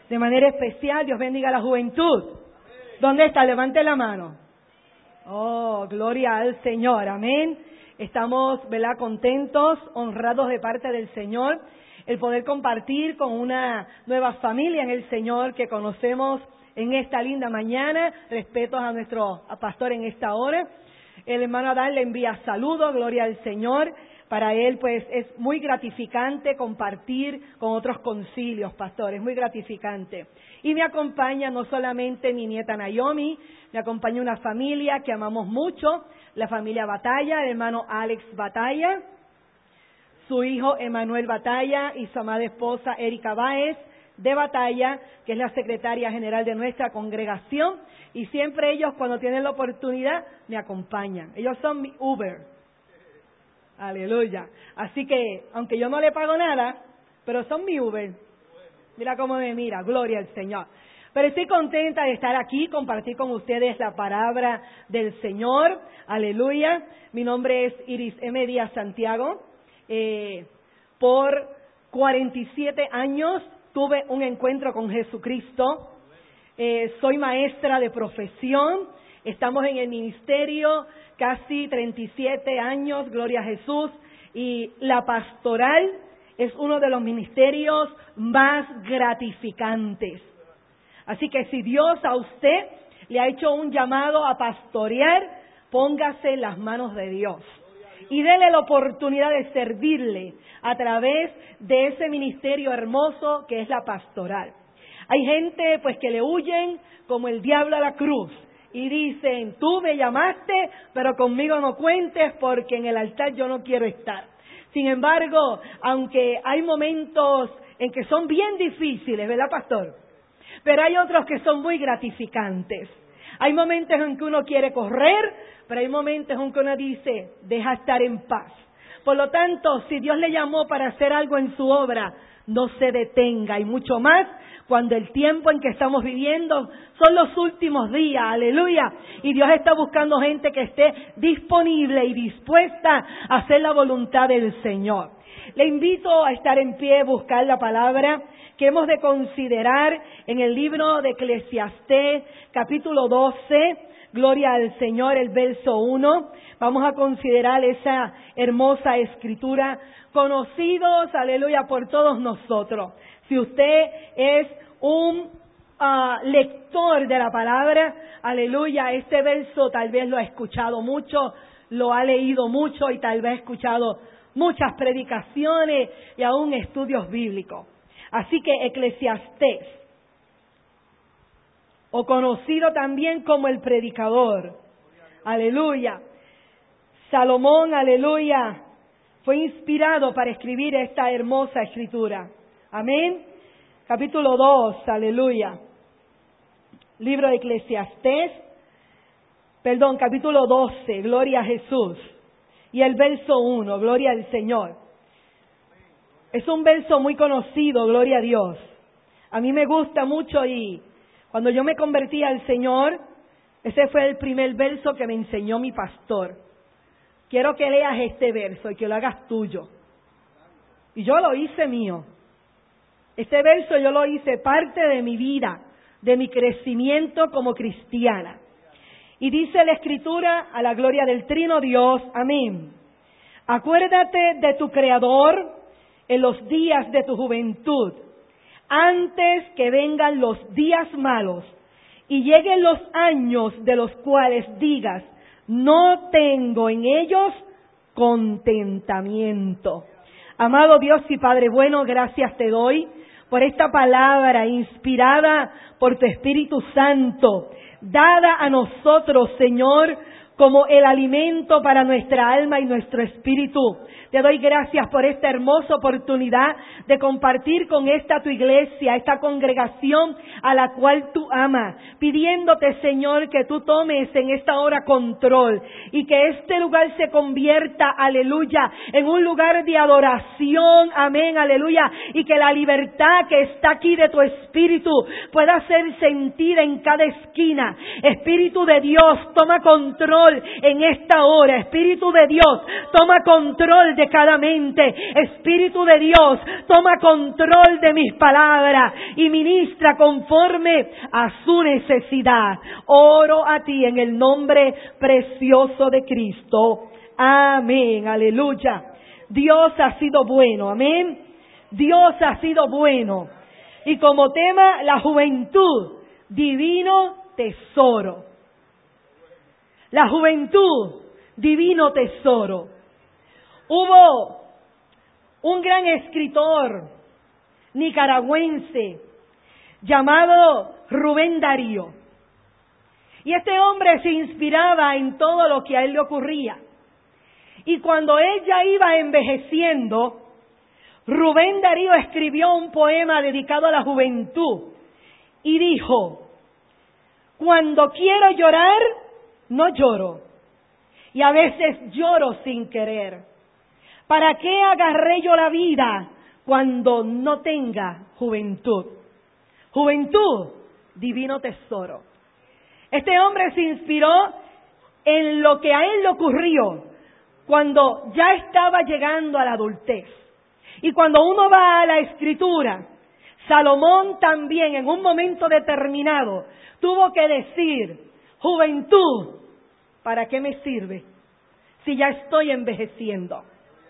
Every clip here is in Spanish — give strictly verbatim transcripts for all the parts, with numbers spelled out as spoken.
de manera especial. Dios bendiga a la juventud. ¿Dónde está? Levante la mano. Oh, gloria al Señor, amén. Estamos, ¿verdad?, contentos, honrados de parte del Señor, el poder compartir con una nueva familia en el Señor que conocemos en esta linda mañana. Respetos a nuestro pastor en esta hora. El hermano Adán le envía saludos, gloria al Señor. Para él, pues, es muy gratificante compartir con otros concilios, pastor, es muy gratificante. Y me acompaña no solamente mi nieta Naomi, me acompaña una familia que amamos mucho, la familia Batalla, el hermano Alex Batalla, su hijo Emanuel Batalla y su amada esposa Erika Báez de Batalla, que es la secretaria general de nuestra congregación, y siempre ellos, cuando tienen la oportunidad, me acompañan. Ellos son mi Uber. Aleluya. Así que, aunque yo no le pago nada, pero son mi Uber. Mira cómo me mira, gloria al Señor. Pero estoy contenta de estar aquí, compartir con ustedes la palabra del Señor. Aleluya. Mi nombre es Iris M. Díaz Santiago. Eh, por cuarenta y siete años tuve un encuentro con Jesucristo. Eh, soy maestra de profesión. Estamos en el ministerio casi treinta y siete años, gloria a Jesús. Y la pastoral es uno de los ministerios más gratificantes. Así que si Dios a usted le ha hecho un llamado a pastorear, póngase en las manos de Dios y déle la oportunidad de servirle a través de ese ministerio hermoso que es la pastoral. Hay gente pues que le huyen como el diablo a la cruz y dicen, tú me llamaste, pero conmigo no cuentes porque en el altar yo no quiero estar. Sin embargo, aunque hay momentos en que son bien difíciles, ¿verdad, pastor? Pero hay otros que son muy gratificantes. Hay momentos en que uno quiere correr, pero hay momentos en que uno dice, deja estar en paz. Por lo tanto, si Dios le llamó para hacer algo en su obra, no se detenga, y mucho más cuando el tiempo en que estamos viviendo son los últimos días, aleluya, y Dios está buscando gente que esté disponible y dispuesta a hacer la voluntad del Señor. Le invito a estar en pie, buscar la palabra que hemos de considerar en el libro de Eclesiastés, capítulo doce, gloria al Señor, el verso uno. Vamos a considerar esa hermosa escritura, conocidos, aleluya, por todos nosotros. Si usted es un uh, lector de la palabra, aleluya, este verso tal vez lo ha escuchado mucho, lo ha leído mucho y tal vez ha escuchado muchas predicaciones y aún estudios bíblicos. Así que Eclesiastés, o conocido también como el predicador, aleluya, Salomón, aleluya, fue inspirado para escribir esta hermosa escritura. Amén. Capítulo dos, aleluya. Libro de Eclesiastés, perdón, capítulo doce, gloria a Jesús. Y el verso uno, gloria al Señor. Es un verso muy conocido, gloria a Dios. A mí me gusta mucho y cuando yo me convertí al Señor, ese fue el primer verso que me enseñó mi pastor. Quiero que leas este verso y que lo hagas tuyo. Y yo lo hice mío. Este verso yo lo hice parte de mi vida, de mi crecimiento como cristiana. Y dice la Escritura, a la gloria del Trino Dios, amén. Acuérdate de tu Creador en los días de tu juventud, antes que vengan los días malos y lleguen los años de los cuales digas, no tengo en ellos contentamiento. Amado Dios y Padre bueno, gracias te doy por esta palabra inspirada por tu Espíritu Santo, dada a nosotros, Señor, como el alimento para nuestra alma y nuestro espíritu. Te doy gracias por esta hermosa oportunidad de compartir con esta tu iglesia, esta congregación a la cual tú amas, pidiéndote, Señor, que tú tomes en esta hora control y que este lugar se convierta, aleluya, en un lugar de adoración, amén, aleluya, y que la libertad que está aquí de tu espíritu pueda ser sentida en cada esquina. Espíritu de Dios, toma control control en esta hora. Espíritu de Dios, toma control de cada mente. Espíritu de Dios, toma control de mis palabras y ministra conforme a su necesidad. Oro a ti en el nombre precioso de Cristo. Amén, aleluya. Dios ha sido bueno, amén. Dios ha sido bueno. Y como tema, la juventud, divino tesoro. La juventud, divino tesoro. Hubo un gran escritor nicaragüense llamado Rubén Darío. Y este hombre se inspiraba en todo lo que a él le ocurría. Y cuando él ya iba envejeciendo, Rubén Darío escribió un poema dedicado a la juventud y dijo: cuando quiero llorar, no lloro, y a veces lloro sin querer. ¿Para qué agarré yo la vida cuando no tenga juventud? Juventud, divino tesoro. Este hombre se inspiró en lo que a él le ocurrió cuando ya estaba llegando a la adultez. Y cuando uno va a la Escritura, Salomón también en un momento determinado tuvo que decir: juventud, ¿para qué me sirve si ya estoy envejeciendo?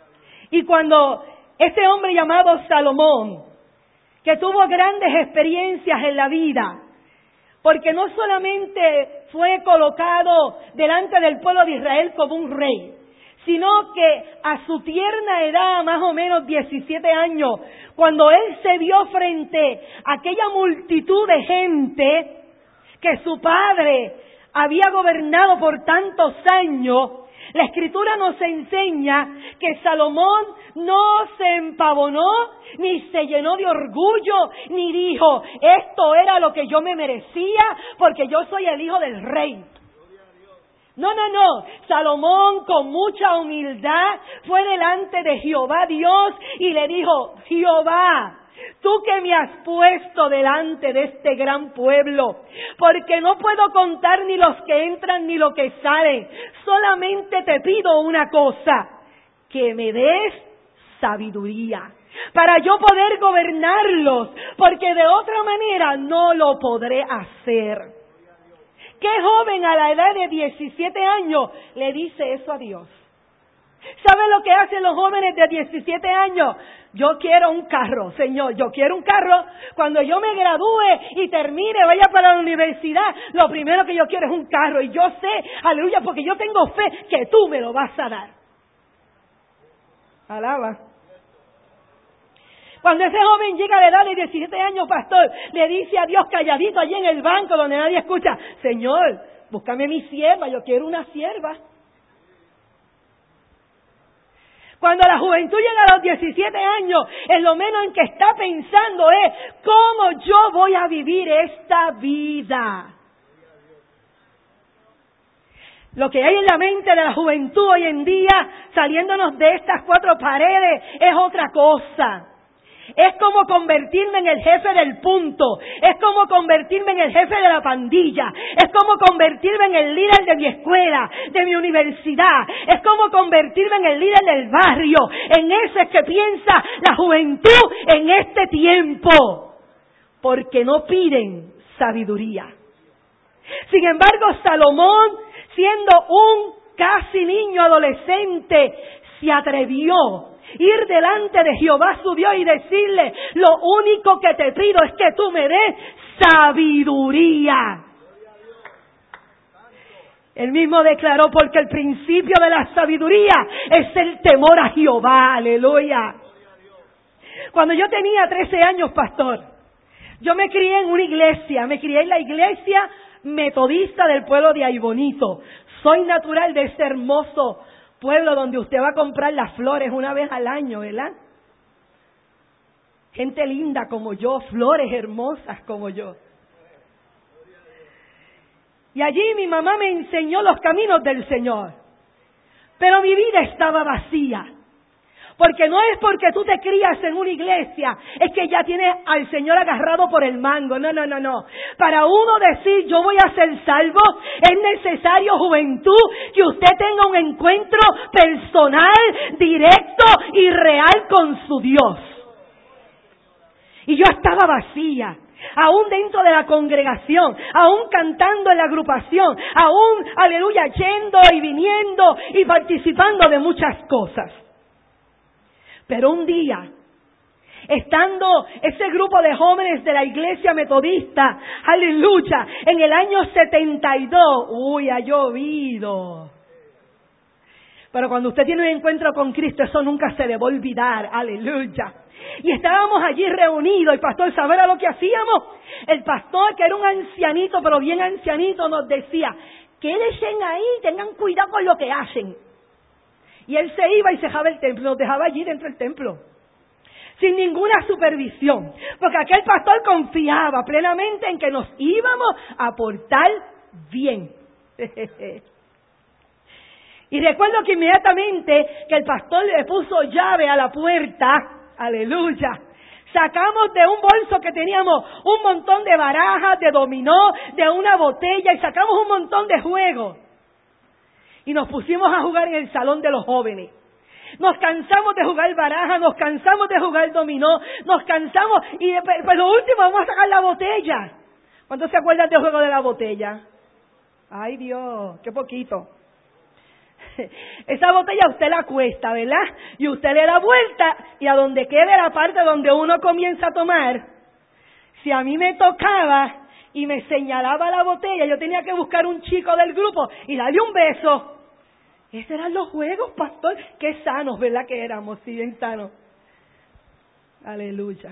Y cuando este hombre llamado Salomón, que tuvo grandes experiencias en la vida, porque no solamente fue colocado delante del pueblo de Israel como un rey, sino que a su tierna edad, más o menos diecisiete años, cuando él se vio frente a aquella multitud de gente que su padre había gobernado por tantos años, la Escritura nos enseña que Salomón no se empavonó, ni se llenó de orgullo, ni dijo: esto era lo que yo me merecía porque yo soy el hijo del rey. No, no, no. Salomón con mucha humildad fue delante de Jehová Dios y le dijo: Jehová, tú que me has puesto delante de este gran pueblo, porque no puedo contar ni los que entran ni los que salen. Solamente te pido una cosa, que me des sabiduría para yo poder gobernarlos, porque de otra manera no lo podré hacer. ¿Qué joven a la edad de diecisiete años le dice eso a Dios? ¿Sabe lo que hacen los jóvenes de diecisiete años? Yo quiero un carro, Señor, yo quiero un carro. Cuando yo me gradúe y termine, vaya para la universidad, lo primero que yo quiero es un carro. Y yo sé, aleluya, porque yo tengo fe que tú me lo vas a dar. Alaba. Cuando ese joven llega a la edad de diecisiete años, pastor, le dice a Dios calladito allí en el banco donde nadie escucha: Señor, búscame mi sierva, yo quiero una sierva. Cuando la juventud llega a los diecisiete años, en lo menos en que está pensando es: ¿cómo yo voy a vivir esta vida? Lo que hay en la mente de la juventud hoy en día, saliéndonos de estas cuatro paredes, es otra cosa. Es como convertirme en el jefe del punto. Es como convertirme en el jefe de la pandilla. Es como convertirme en el líder de mi escuela, de mi universidad. Es como convertirme en el líder del barrio. En eso es que piensa la juventud en este tiempo. Porque no piden sabiduría. Sin embargo, Salomón, siendo un casi niño adolescente, se atrevió ir delante de Jehová su Dios y decirle: lo único que te pido es que tú me des sabiduría. Él mismo declaró: porque el principio de la sabiduría es el temor a Jehová. Aleluya. Cuando yo tenía trece años, pastor, yo me crié en una iglesia, me crié en la iglesia metodista del pueblo de Aybonito. Soy natural de ese hermoso pueblo donde usted va a comprar las flores una vez al año, ¿verdad? Gente linda como yo, flores hermosas como yo. Y allí mi mamá me enseñó los caminos del Señor. Pero mi vida estaba vacía. Porque no es porque tú te crías en una iglesia, es que ya tienes al Señor agarrado por el mango. No, no, no, no. Para uno decir yo voy a ser salvo, es necesario, juventud, que usted tenga un encuentro personal, directo y real con su Dios. Y yo estaba vacía. Aún dentro de la congregación, aún cantando en la agrupación, aún, aleluya, yendo y viniendo y participando de muchas cosas. Pero un día, estando ese grupo de jóvenes de la iglesia metodista, aleluya, en el año setenta y dos, uy, ha llovido. Pero cuando usted tiene un encuentro con Cristo, eso nunca se debe olvidar, aleluya. Y estábamos allí reunidos, el pastor, ¿sabe lo que hacíamos? El pastor, que era un ancianito, pero bien ancianito, nos decía, quédense ahí, tengan cuidado con lo que hacen. Y él se iba y cerraba el templo, nos dejaba allí dentro del templo, sin ninguna supervisión, porque aquel pastor confiaba plenamente en que nos íbamos a portar bien. Y recuerdo que inmediatamente que el pastor le puso llave a la puerta, aleluya, sacamos de un bolso que teníamos un montón de barajas, de dominó, de una botella, y sacamos un montón de juegos. Y nos pusimos a jugar en el salón de los jóvenes. Nos cansamos de jugar baraja, nos cansamos de jugar dominó, nos cansamos, y pues lo último, vamos a sacar la botella. ¿Cuántos se acuerdan del juego de la botella? Ay Dios, qué poquito. Esa botella usted la cuesta, ¿verdad? Y usted le da vuelta, y a donde quede la parte donde uno comienza a tomar, si a mí me tocaba y me señalaba la botella, yo tenía que buscar un chico del grupo y darle un beso. Esos eran los juegos, pastor. Qué sanos, ¿verdad que éramos? Sí, bien sanos. Aleluya.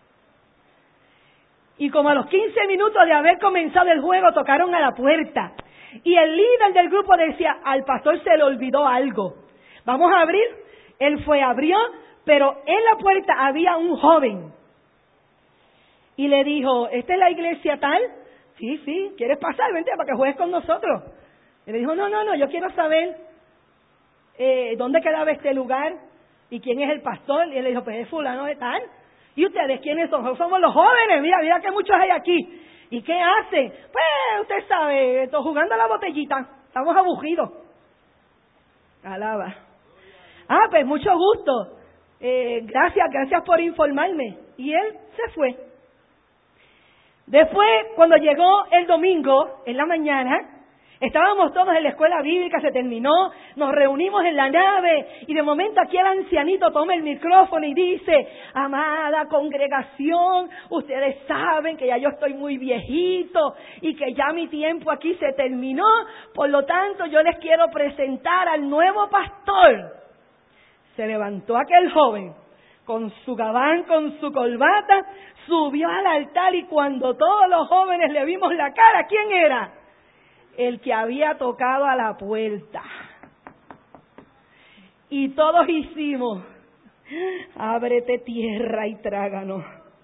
Y como a los quince minutos de haber comenzado el juego, tocaron a la puerta. Y el líder del grupo decía, al pastor se le olvidó algo. Vamos a abrir. Él fue, abrió, pero en la puerta había un joven. Y le dijo, ¿esta es la iglesia tal? Sí, sí, ¿quieres pasar? Vente para que juegues con nosotros. Y le dijo, no, no, no, yo quiero saber eh, dónde quedaba este lugar y quién es el pastor. Y él le dijo, pues es fulano de tal. ¿Y ustedes quiénes son? Somos los jóvenes, mira, mira que muchos hay aquí. ¿Y qué hacen? Pues usted sabe, esto, jugando a la botellita, estamos aburridos. Alaba. Ah, pues mucho gusto. Eh, gracias, gracias por informarme. Y él se fue. Después, cuando llegó el domingo, en la mañana, estábamos todos en la escuela bíblica, se terminó, nos reunimos en la nave, y de momento aquí el ancianito toma el micrófono y dice, amada congregación, ustedes saben que ya yo estoy muy viejito, y que ya mi tiempo aquí se terminó, por lo tanto yo les quiero presentar al nuevo pastor. Se levantó aquel joven, con su gabán, con su corbata, subió al altar, y cuando todos los jóvenes le vimos la cara, ¿quién era? El que había tocado a la puerta. Y todos hicimos, ábrete tierra y tráganos.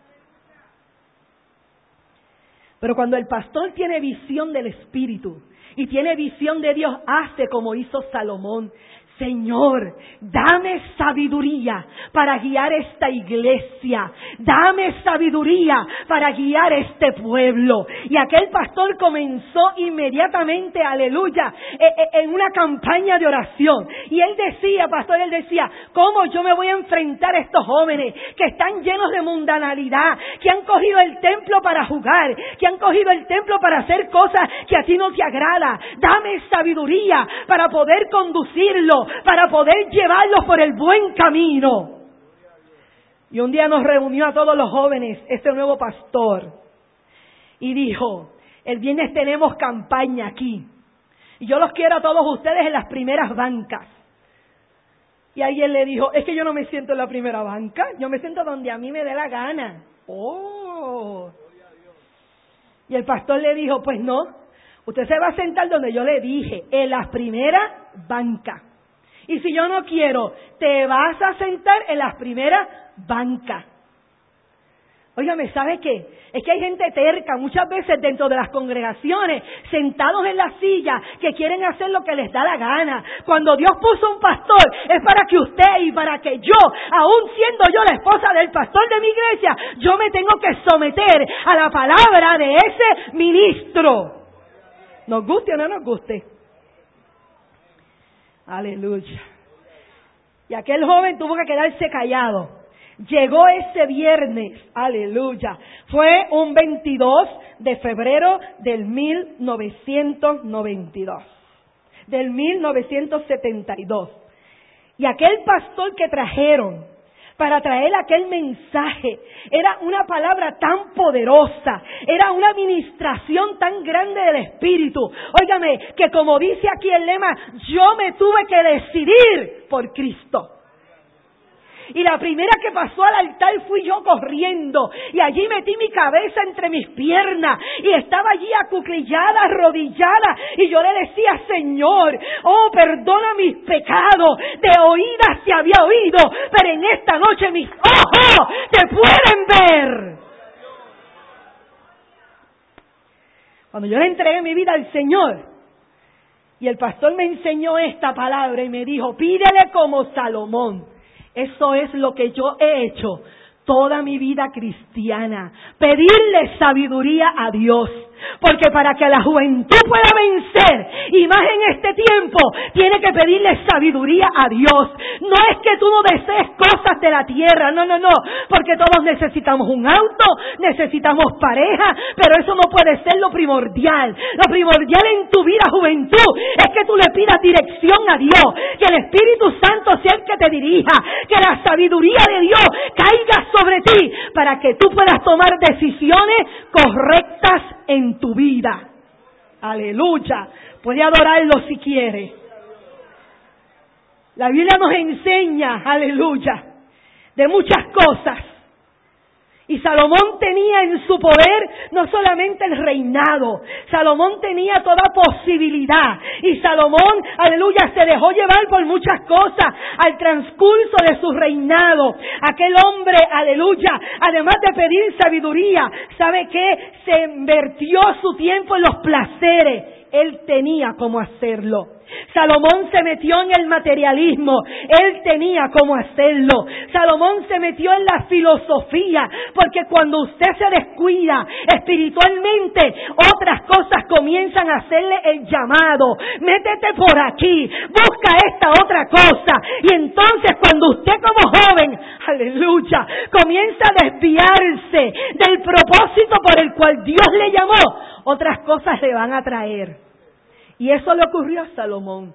Pero cuando el pastor tiene visión del Espíritu y tiene visión de Dios, hace como hizo Salomón. Señor, dame sabiduría para guiar esta iglesia, dame sabiduría para guiar este pueblo. Y aquel pastor comenzó inmediatamente, aleluya, en una campaña de oración. Y él decía, pastor, él decía, ¿cómo yo me voy a enfrentar a estos jóvenes que están llenos de mundanalidad, que han cogido el templo para jugar, que han cogido el templo para hacer cosas que a ti no te agrada? Dame sabiduría para poder conducirlo, para poder llevarlos por el buen camino. Y un día nos reunió a todos los jóvenes este nuevo pastor y dijo, el viernes tenemos campaña aquí y yo los quiero a todos ustedes en las primeras bancas. Y alguien le dijo, es que yo no me siento en la primera banca, yo me siento donde a mí me dé la gana. Oh. Y el pastor le dijo, pues no, usted se va a sentar donde yo le dije, en las primeras bancas. Y si yo no quiero, te vas a sentar en las primeras bancas. Óigame, ¿sabe qué? Es que hay gente terca muchas veces dentro de las congregaciones, sentados en la silla, que quieren hacer lo que les da la gana. Cuando Dios puso un pastor, es para que usted y para que yo, aún siendo yo la esposa del pastor de mi iglesia, yo me tengo que someter a la palabra de ese ministro. Nos guste o no nos guste. Aleluya. Y aquel joven tuvo que quedarse callado. Llegó ese viernes, aleluya, fue un veintidós de febrero del mil novecientos noventa y dos, del mil novecientos setenta y dos. Y aquel pastor que trajeron para traer aquel mensaje era una palabra tan poderosa, era una administración tan grande del Espíritu. Óigame, que como dice aquí el lema, yo me tuve que decidir por Cristo. Y la primera que pasó al altar fui yo corriendo. Y allí metí mi cabeza entre mis piernas. Y estaba allí acuclillada, arrodillada. Y yo le decía, Señor, oh, perdona mis pecados. De oídas te había oído, pero en esta noche mis ojos te pueden ver. Cuando yo le entregué mi vida al Señor, y el pastor me enseñó esta palabra y me dijo, pídele como Salomón. Eso es lo que yo he hecho toda mi vida cristiana. Pedirle sabiduría a Dios. Porque para que la juventud pueda vencer, y más en este tiempo, tiene que pedirle sabiduría a Dios. No es que tú no desees cosas de la tierra, no, no, no. Porque todos necesitamos un auto, necesitamos pareja, pero eso no puede ser lo primordial. Lo primordial en tu vida, juventud, es que tú le pidas dirección a Dios. Que el Espíritu Santo sea el que te dirija. Que la sabiduría de Dios caiga sobre ti para que tú puedas tomar decisiones correctas en tu vida. Aleluya. Puede adorarlo si quiere. La Biblia nos enseña, aleluya, de muchas cosas. Y Salomón tenía en su poder no solamente el reinado, Salomón tenía toda posibilidad. Y Salomón, aleluya, se dejó llevar por muchas cosas al transcurso de su reinado. Aquel hombre, aleluya, además de pedir sabiduría, ¿sabe qué? Se invirtió su tiempo en los placeres. Él tenía cómo hacerlo. Salomón se metió en el materialismo. Él tenía cómo hacerlo. Salomón se metió en la filosofía, porque cuando usted se descuida espiritualmente, otras cosas comienzan a hacerle el llamado. Métete por aquí, busca esta otra cosa. Y entonces cuando usted como joven, aleluya, comienza a desviarse del propósito por el cual Dios le llamó, otras cosas le van a traer. Y eso le ocurrió a Salomón.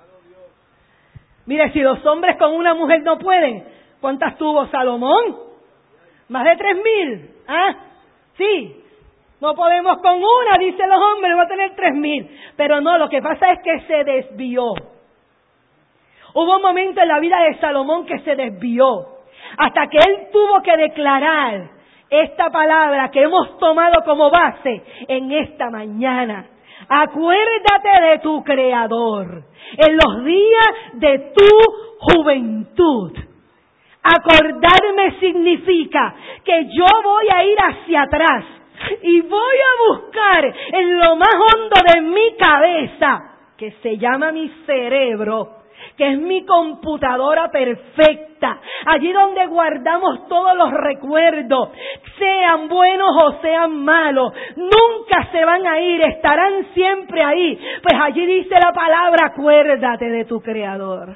Mire, si los hombres con una mujer no pueden, ¿cuántas tuvo Salomón? Más de tres mil. ¿Ah? Sí. No podemos con una, dicen los hombres, va a tener tres mil. Pero no, lo que pasa es que se desvió. Hubo un momento en la vida de Salomón que se desvió. Hasta que él tuvo que declarar esta palabra que hemos tomado como base en esta mañana. Acuérdate de tu Creador en los días de tu juventud. Acordarme significa que yo voy a ir hacia atrás y voy a buscar en lo más hondo de mi cabeza, que se llama mi cerebro, que es mi computadora perfecta, allí donde guardamos todos los recuerdos, sean buenos o sean malos, nunca se van a ir, estarán siempre ahí. Pues allí dice la palabra, acuérdate de tu Creador.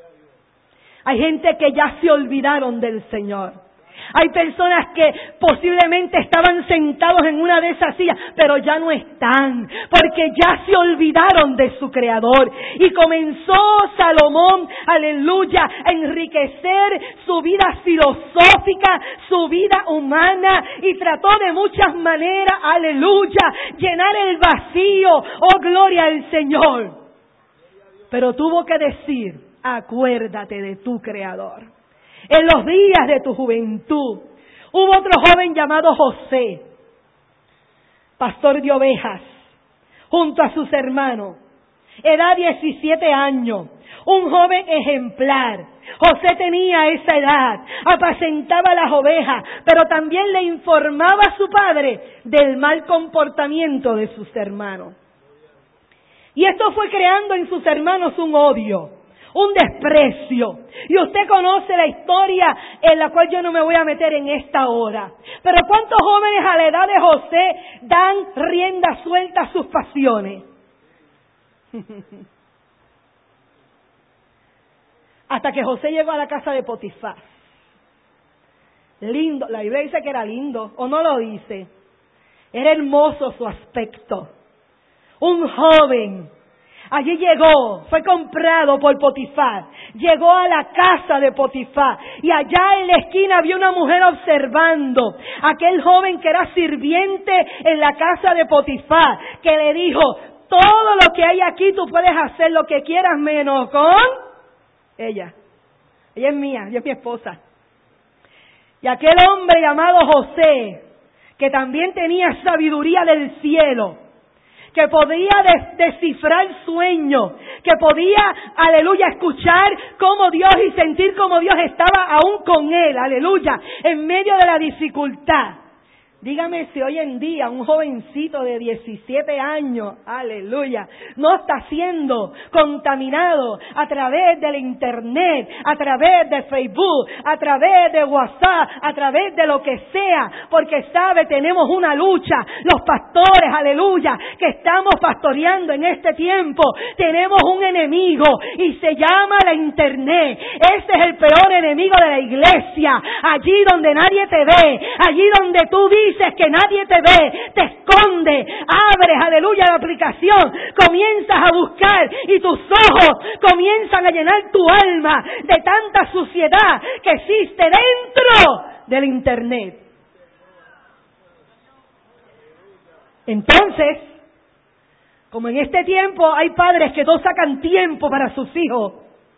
Hay gente que ya se olvidaron del Señor. Hay personas que posiblemente estaban sentados en una de esas sillas, pero ya no están, porque ya se olvidaron de su Creador. Y comenzó Salomón, aleluya, a enriquecer su vida filosófica, su vida humana, y trató de muchas maneras, aleluya, llenar el vacío, oh gloria al Señor. Pero tuvo que decir, acuérdate de tu Creador. En los días de tu juventud, hubo otro joven llamado José, pastor de ovejas, junto a sus hermanos, edad diecisiete años, un joven ejemplar. José tenía esa edad, apacentaba las ovejas, pero también le informaba a su padre del mal comportamiento de sus hermanos. Y esto fue creando en sus hermanos un odio, un desprecio. Y usted conoce la historia en la cual yo no me voy a meter en esta hora. Pero ¿cuántos jóvenes a la edad de José dan rienda suelta a sus pasiones? Hasta que José llegó a la casa de Potifar. Lindo, la Biblia dice que era lindo, ¿o no lo dice? Era hermoso su aspecto. Un joven. Allí llegó, fue comprado por Potifar. Llegó a la casa de Potifar. Y allá en la esquina había una mujer observando. Aquel joven que era sirviente en la casa de Potifar. Que le dijo, todo lo que hay aquí tú puedes hacer lo que quieras menos con ella. Ella es mía, ella es mi esposa. Y aquel hombre llamado José, que también tenía sabiduría del cielo, que podía des- descifrar sueños, que podía, aleluya, escuchar cómo Dios y sentir cómo Dios estaba aún con él, aleluya, en medio de la dificultad. Dígame si hoy en día un jovencito de diecisiete años, aleluya, no está siendo contaminado a través del internet, a través de Facebook, a través de WhatsApp, a través de lo que sea, porque sabe, tenemos una lucha, los pastores, aleluya, que estamos pastoreando en este tiempo, tenemos un enemigo y se llama la internet. Ese es el peor enemigo de la iglesia, allí donde nadie te ve, allí donde tú vives, dices que nadie te ve, te esconde, abres, aleluya, la aplicación, comienzas a buscar y tus ojos comienzan a llenar tu alma de tanta suciedad que existe dentro del internet. Entonces, como en este tiempo hay padres que no sacan tiempo para sus hijos,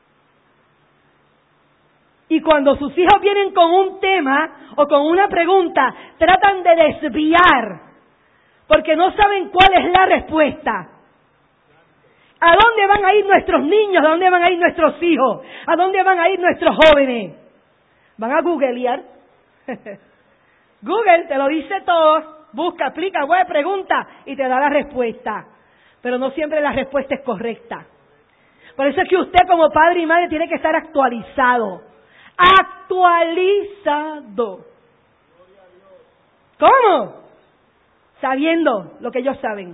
y cuando sus hijos vienen con un tema o con una pregunta, tratan de desviar, porque no saben cuál es la respuesta. ¿A dónde van a ir nuestros niños? ¿A dónde van a ir nuestros hijos? ¿A dónde van a ir nuestros jóvenes? Van a googlear. Google te lo dice todo. Busca, aplica, web, pregunta y te da la respuesta. Pero no siempre la respuesta es correcta. Por eso es que usted como padre y madre tiene que estar actualizado. Actualizado. ¿Cómo? Sabiendo lo que ellos saben.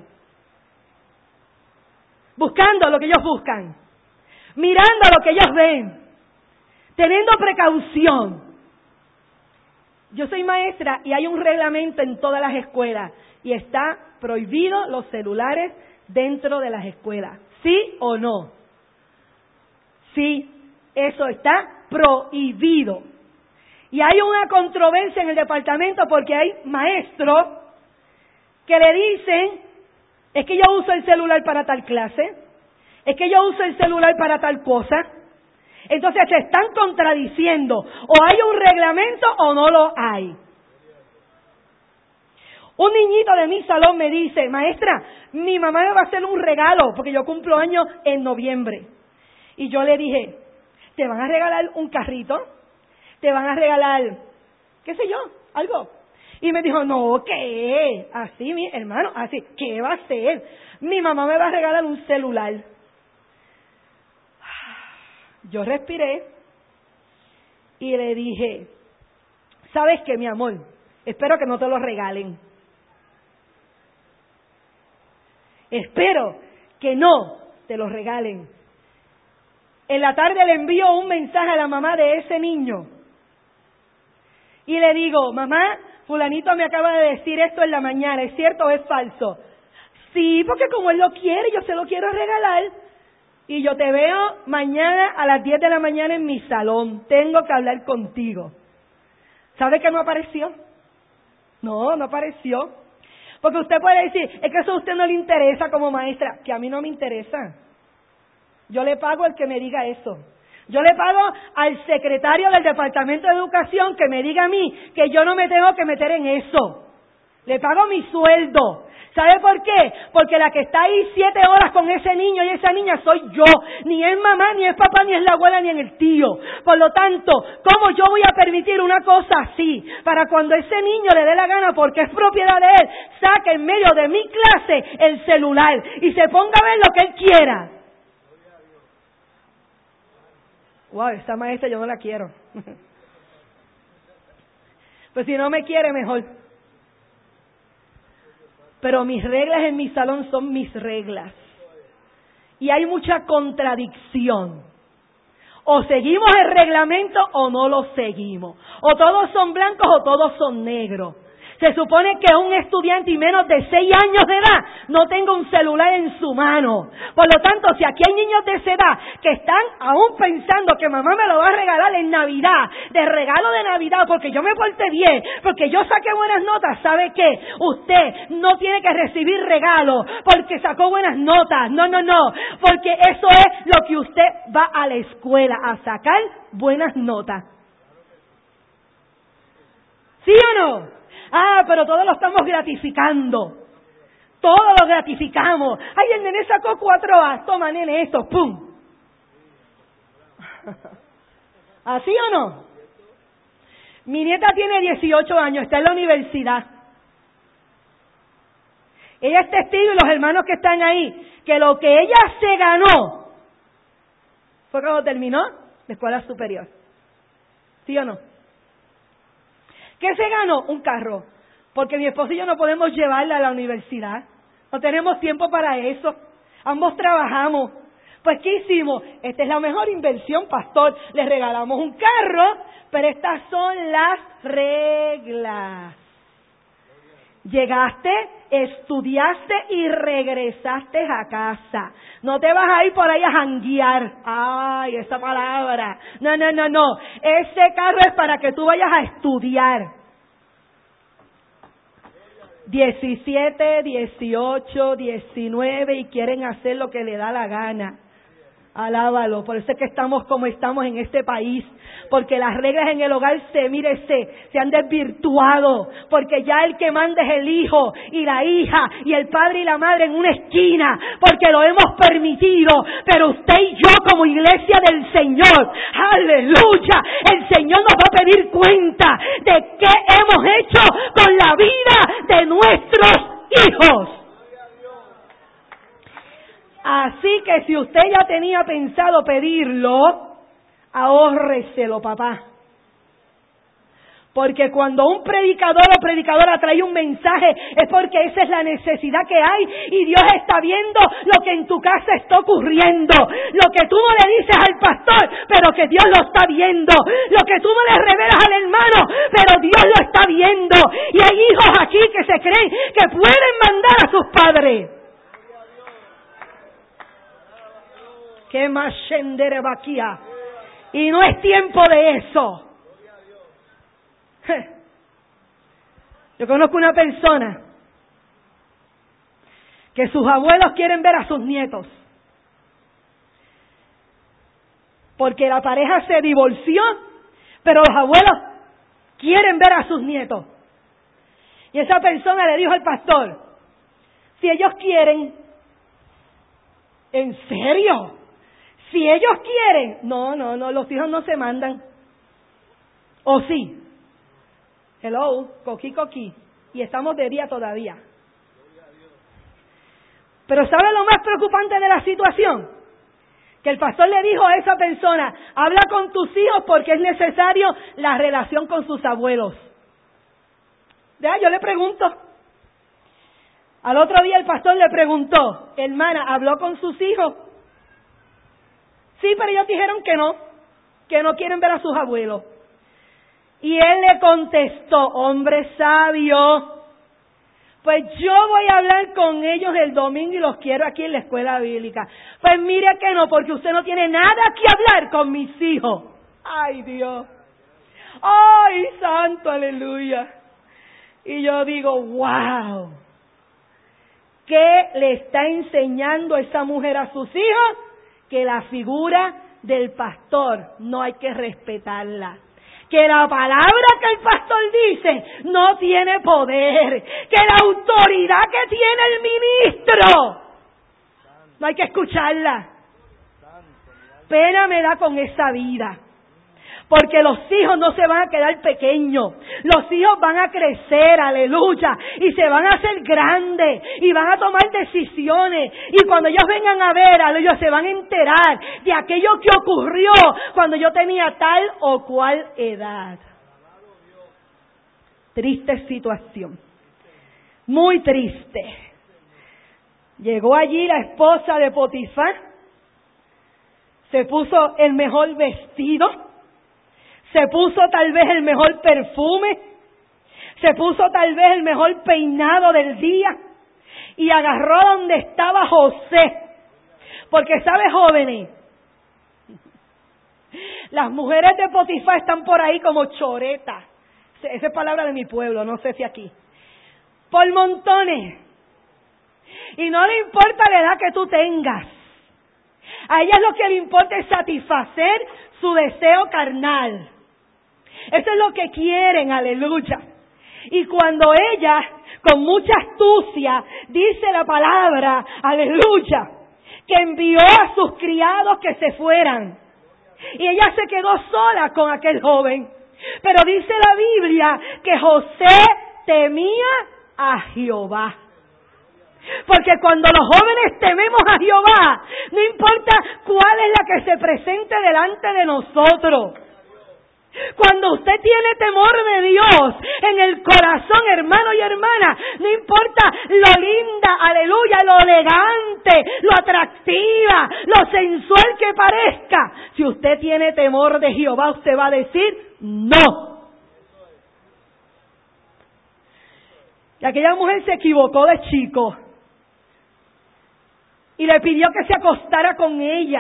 Buscando lo que ellos buscan. Mirando lo que ellos ven. Teniendo precaución. Yo soy maestra y hay un reglamento en todas las escuelas. Y está prohibido los celulares dentro de las escuelas. ¿Sí o no? Sí, eso está prohibido. Y hay una controversia en el departamento porque hay maestros que le dicen, es que yo uso el celular para tal clase, es que yo uso el celular para tal cosa. Entonces se están contradiciendo, o hay un reglamento o no lo hay. Un niñito de mi salón me dice, maestra, mi mamá me va a hacer un regalo porque yo cumplo años en noviembre. Y yo le dije, ¿te van a regalar un carrito? ¿Te van a regalar, qué sé yo, algo? Y me dijo, no, ¿qué? Así, mi hermano, así, ¿qué va a ser? Mi mamá me va a regalar un celular. Yo respiré y le dije, ¿sabes qué, mi amor? Espero que no te lo regalen. Espero que no te lo regalen. En la tarde le envío un mensaje a la mamá de ese niño. Y le digo, mamá, fulanito me acaba de decir esto en la mañana, ¿es cierto o es falso? Sí, porque como él lo quiere, yo se lo quiero regalar. Y yo te veo mañana a las diez de la mañana en mi salón. Tengo que hablar contigo. ¿Sabe que no apareció? No, no apareció. Porque usted puede decir, es que eso a usted no le interesa como maestra. Que a mí no me interesa. Yo le pago al que me diga eso. Yo le pago al secretario del Departamento de Educación que me diga a mí que yo no me tengo que meter en eso. Le pago mi sueldo. ¿Sabe por qué? Porque la que está ahí siete horas con ese niño y esa niña soy yo. Ni es mamá, ni es papá, ni es la abuela, ni es el tío. Por lo tanto, ¿cómo yo voy a permitir una cosa así? Para cuando ese niño le dé la gana, porque es propiedad de él, saque en medio de mi clase el celular y se ponga a ver lo que él quiera. Wow, esta maestra yo no la quiero. Pues si no me quiere, mejor. Pero mis reglas en mi salón son mis reglas. Y hay mucha contradicción. O seguimos el reglamento o no lo seguimos. O todos son blancos o todos son negros. Se supone que un estudiante y menos de seis años de edad no tenga un celular en su mano. Por lo tanto, si aquí hay niños de esa edad que están aún pensando que mamá me lo va a regalar en Navidad, de regalo de Navidad, porque yo me porté bien, porque yo saqué buenas notas, ¿sabe qué? Usted no tiene que recibir regalo porque sacó buenas notas. No, no, no. Porque eso es lo que usted va a la escuela, a sacar buenas notas. ¿Sí o no? Ah, pero todos lo estamos gratificando. Todos lo gratificamos. Ay, el nene sacó cuatro A. Toma, nene, esto. ¡Pum! ¿Así o no? Mi nieta tiene dieciocho años. Está en la universidad. Ella es testigo y los hermanos que están ahí, que lo que ella se ganó fue cuando terminó la escuela superior. ¿Sí o no? ¿Qué se ganó? Un carro. Porque mi esposo y yo no podemos llevarla a la universidad. No tenemos tiempo para eso. Ambos trabajamos. Pues, ¿qué hicimos? Esta es la mejor inversión, pastor. Le regalamos un carro, pero estas son las reglas. Llegaste, estudiaste y regresaste a casa. No te vas a ir por ahí a janguear. Ay, esa palabra. No, no, no, no. Ese carro es para que tú vayas a estudiar. diecisiete, dieciocho, diecinueve y quieren hacer lo que le da la gana. Alábalo. Por eso es que estamos como estamos en este país. Porque las reglas en el hogar se, mire, se, se han desvirtuado. Porque ya el que manda es el hijo y la hija y el padre y la madre en una esquina. Porque lo hemos permitido. Pero usted y yo como iglesia del Señor, aleluya, el Señor nos va a pedir cuenta de qué hemos hecho con la vida de nuestros hijos. Así que si usted ya tenía pensado pedirlo, ahórreselo, papá. Porque cuando un predicador o predicadora trae un mensaje, es porque esa es la necesidad que hay y Dios está viendo lo que en tu casa está ocurriendo. Lo que tú no le dices al pastor, pero que Dios lo está viendo. Lo que tú no le revelas al hermano, pero Dios lo está viendo. Y hay hijos aquí que se creen que pueden mandar a sus padres. ¡Qué más shendere vaquía! Y no es tiempo de eso. Yo conozco una persona que sus abuelos quieren ver a sus nietos. Porque la pareja se divorció, pero los abuelos quieren ver a sus nietos. Y esa persona le dijo al pastor, si ellos quieren, ¿en serio? Si ellos quieren, no, no, no, los hijos no se mandan. ¿O sí? Hello, coqui, coqui. Y estamos de día todavía. Pero ¿sabe lo más preocupante de la situación? Que el pastor le dijo a esa persona, habla con tus hijos porque es necesario la relación con sus abuelos. Ya, yo le pregunto. Al otro día el pastor le preguntó, hermana, ¿habló con sus hijos? Sí, pero ellos dijeron que no, que no quieren ver a sus abuelos. Y él le contestó, hombre sabio, pues yo voy a hablar con ellos el domingo y los quiero aquí en la escuela bíblica. Pues mire que no, porque usted no tiene nada que hablar con mis hijos. Ay, Dios. Ay, santo, aleluya. Y yo digo, wow. ¿Qué le está enseñando esa mujer a sus hijos? Que la figura del pastor no hay que respetarla. que la palabra que el pastor dice no tiene poder, que la autoridad que tiene el ministro no hay que escucharla. Pena me da con esa vida, porque los hijos no se van a quedar pequeños, los hijos van a crecer, aleluya, y se van a hacer grandes, y van a tomar decisiones, y cuando ellos vengan a ver, aleluya, se van a enterar de aquello que ocurrió cuando yo tenía tal o cual edad. Triste situación, muy triste. Llegó allí la esposa de Potifar, se puso el mejor vestido, se puso tal vez el mejor perfume, se puso tal vez el mejor peinado del día y agarró donde estaba José. Porque, ¿sabe, jóvenes? Las mujeres de Potifar están por ahí como choretas. Esa es palabra de mi pueblo, no sé si aquí. Por montones. Y no le importa la edad que tú tengas. A ellas lo que le importa es satisfacer su deseo carnal. Eso es lo que quieren, aleluya. Y cuando ella, con mucha astucia, dice la palabra, aleluya, que envió a sus criados que se fueran. Y ella se quedó sola con aquel joven. Pero dice la Biblia que José temía a Jehová. Porque cuando los jóvenes tememos a Jehová, no importa cuál es la que se presente delante de nosotros. Cuando usted tiene temor de Dios en el corazón, hermano y hermana, no importa lo linda, aleluya, lo elegante, lo atractiva, lo sensual que parezca, si usted tiene temor de Jehová, usted va a decir no. Y aquella mujer se equivocó de chico y le pidió que se acostara con ella.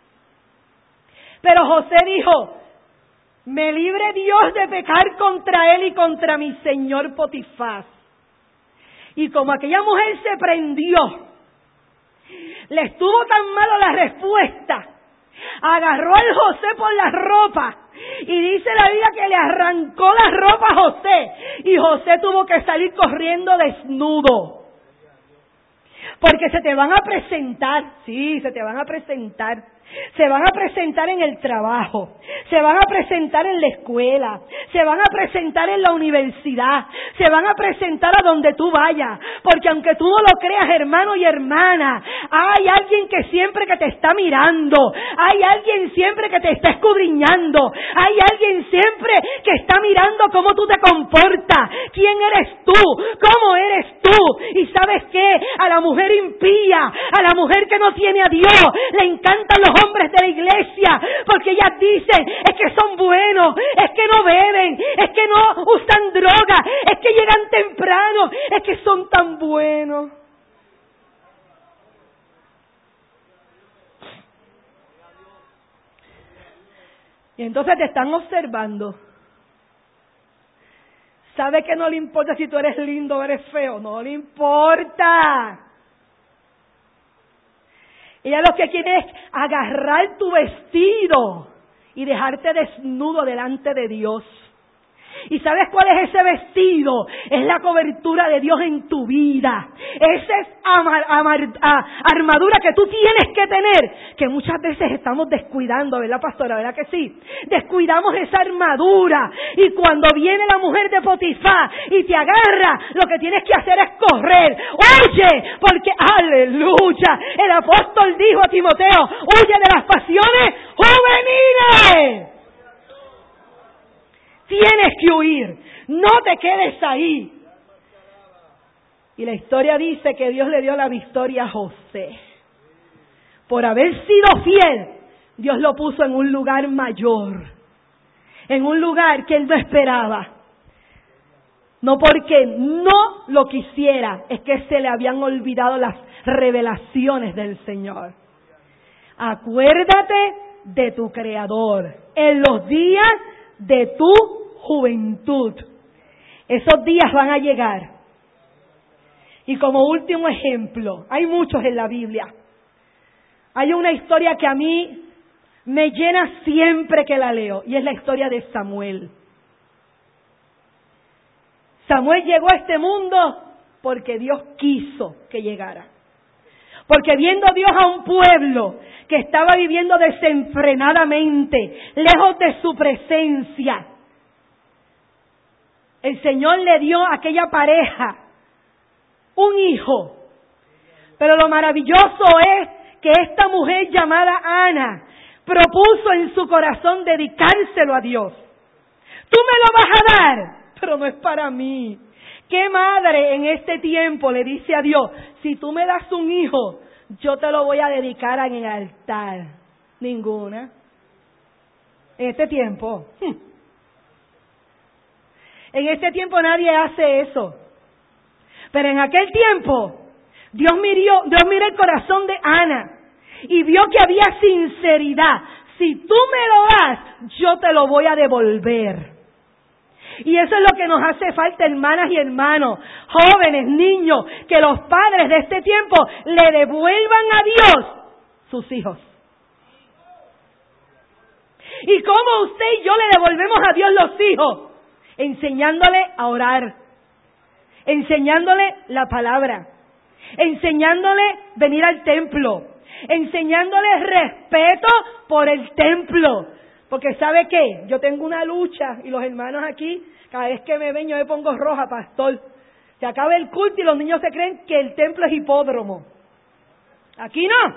Pero José dijo: me libre Dios de pecar contra él y contra mi señor Potifar. Y como aquella mujer se prendió, le estuvo tan mala la respuesta, agarró al José por la ropa y dice la Biblia que le arrancó la ropa a José y José tuvo que salir corriendo desnudo. Porque se te van a presentar, sí, se te van a presentar. Se van a presentar en el trabajo, se van a presentar en la escuela, se van a presentar en la universidad, se van a presentar a donde tú vayas. Porque aunque tú no lo creas, hermano y hermana, hay alguien que siempre que te está mirando, hay alguien siempre que te está escudriñando, hay alguien siempre que está mirando cómo tú te comportas, quién eres tú, cómo eres tú. Y ¿sabes qué? A la mujer impía, a la mujer que no tiene a Dios, le encantan los hombres de la iglesia, porque ellas dicen, es que son buenos, es que no beben, es que no usan droga, es que llegan temprano, es que son tan buenos. Y entonces te están observando. ¿Sabe que no le importa si tú eres lindo o eres feo? No le importa. Ella lo que quiere es agarrar tu vestido y dejarte desnudo delante de Dios. ¿Y sabes cuál es ese vestido? Es la cobertura de Dios en tu vida. Esa es amar, amar, a, armadura que tú tienes que tener, que muchas veces estamos descuidando, ¿verdad, pastora? ¿Verdad que sí? Descuidamos esa armadura. Y cuando viene la mujer de Potifar y te agarra, lo que tienes que hacer es correr. ¡Huye! Porque, aleluya, el apóstol dijo a Timoteo, huye de las pasiones juveniles. Tienes que huir, no te quedes ahí. Y la historia dice que Dios le dio la victoria a José. Por haber sido fiel, Dios lo puso en un lugar mayor, en un lugar que él no esperaba. No porque no lo quisiera, es que se le habían olvidado las revelaciones del Señor. Acuérdate de tu Creador en los días de tu juventud. Esos días van a llegar. Y como último ejemplo, hay muchos en la Biblia. Hay una historia que a mí me llena siempre que la leo, y es la historia de Samuel. Samuel llegó a este mundo porque Dios quiso que llegara. Porque viendo Dios a un pueblo que estaba viviendo desenfrenadamente, lejos de su presencia, el Señor le dio a aquella pareja un hijo. Pero lo maravilloso es que esta mujer llamada Ana propuso en su corazón dedicárselo a Dios. Tú me lo vas a dar, pero no es para mí. ¿Qué madre en este tiempo le dice a Dios, si tú me das un hijo, yo te lo voy a dedicar en el altar? Ninguna. En este tiempo. En este tiempo nadie hace eso. Pero en aquel tiempo, Dios miró, Dios miró el corazón de Ana y vio que había sinceridad. Si tú me lo das, yo te lo voy a devolver. Y eso es lo que nos hace falta, hermanas y hermanos, jóvenes, niños, que los padres de este tiempo le devuelvan a Dios sus hijos. ¿Y cómo usted y yo le devolvemos a Dios los hijos? Enseñándole a orar, enseñándole la palabra, enseñándole venir al templo, enseñándole respeto por el templo. Porque ¿sabe qué? Yo tengo una lucha y los hermanos aquí, cada vez que me ven yo me pongo roja, pastor. Se acaba el culto y los niños se creen que el templo es hipódromo. Aquí no.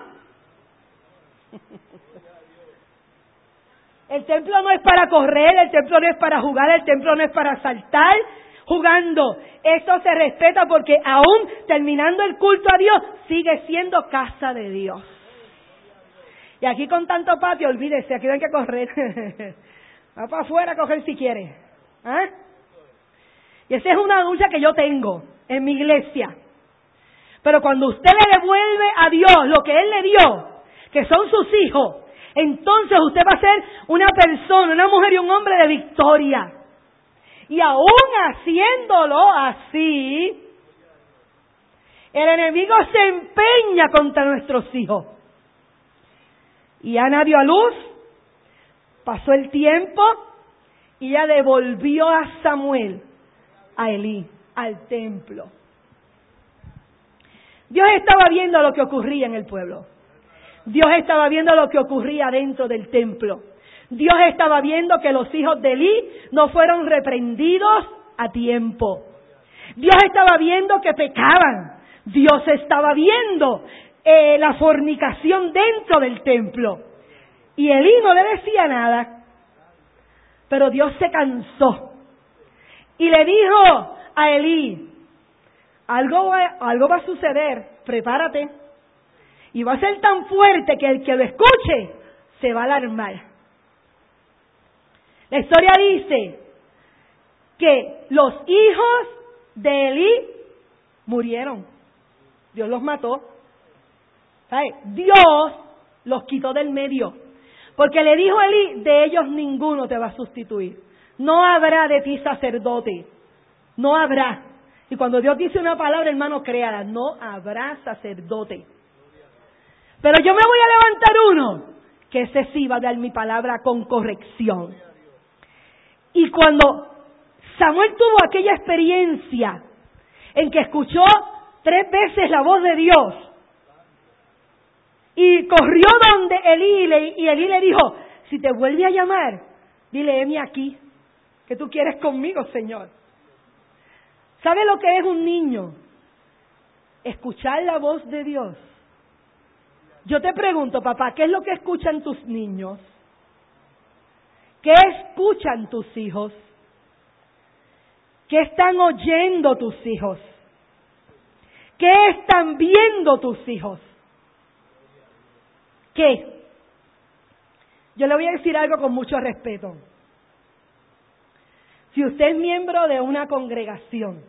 El templo no es para correr, el templo no es para jugar, el templo no es para saltar jugando. Esto se respeta porque aún terminando el culto a Dios, sigue siendo casa de Dios. Y aquí con tanto patio, olvídese, aquí no hay que correr. Va para afuera a coger si quiere. ¿Ah? Y esa es una lucha que yo tengo en mi iglesia. Pero cuando usted le devuelve a Dios lo que Él le dio, que son sus hijos, entonces usted va a ser una persona, una mujer y un hombre de victoria. Y aún haciéndolo así, el enemigo se empeña contra nuestros hijos. Y Ana dio a luz, pasó el tiempo y ella devolvió a Samuel a Elí, al templo. Dios estaba viendo lo que ocurría en el pueblo. Dios estaba viendo lo que ocurría dentro del templo. Dios estaba viendo que los hijos de Elí no fueron reprendidos a tiempo. Dios estaba viendo que pecaban. Dios estaba viendo Eh, la fornicación dentro del templo. Y Elí no le decía nada. Pero Dios se cansó. Y le dijo a Elí, algo va, algo va a suceder, prepárate. Y va a ser tan fuerte que el que lo escuche se va a alarmar. La historia dice que los hijos de Elí murieron. Dios los mató. ¿Sabe? Dios los quitó del medio. Porque le dijo a Elí, de ellos ninguno te va a sustituir. No habrá de ti sacerdote. No habrá. Y cuando Dios dice una palabra, hermano, créala. No habrá sacerdote. Pero yo me voy a levantar uno, que ese sí va a dar mi palabra con corrección. Y cuando Samuel tuvo aquella experiencia en que escuchó tres veces la voz de Dios, y corrió donde Elí, y Elí le dijo, si te vuelve a llamar, dile, heme aquí, que tú quieres conmigo, Señor. ¿Sabe lo que es un niño? Escuchar la voz de Dios. Yo te pregunto, papá, ¿qué es lo que escuchan tus niños? ¿Qué escuchan tus hijos? ¿Qué están oyendo tus hijos? ¿Qué están viendo tus hijos? ¿Qué? Yo le voy a decir algo con mucho respeto. Si usted es miembro de una congregación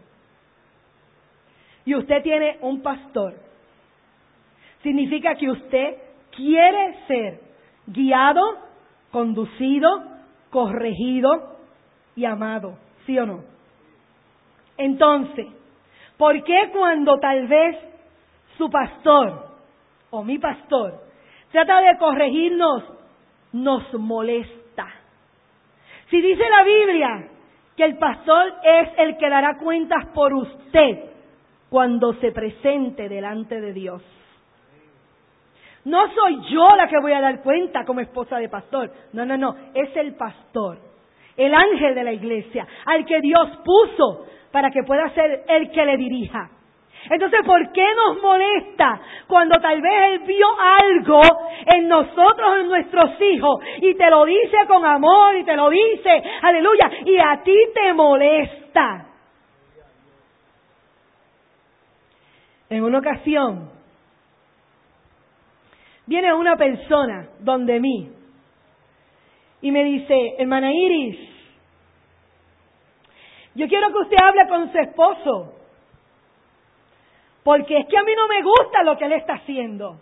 y usted tiene un pastor, significa que usted quiere ser guiado, conducido, corregido y amado, ¿sí o no? Entonces, ¿por qué cuando tal vez su pastor o mi pastor trata de corregirnos nos molesta. Si dice la Biblia que el pastor es el que dará cuentas por usted cuando se presente delante de Dios. No soy yo la que voy a dar cuenta como esposa de pastor. No, no, no. Es el pastor, el ángel de la iglesia, al que Dios puso para que pueda ser el que le dirija. Entonces, ¿por qué nos molesta cuando tal vez Él vio algo en nosotros, en nuestros hijos, y te lo dice con amor, y te lo dice, aleluya, y a ti te molesta? En una ocasión, viene una persona donde mí y me dice, hermana Iris, yo quiero que usted hable con su esposo, porque es que a mí no me gusta lo que él está haciendo.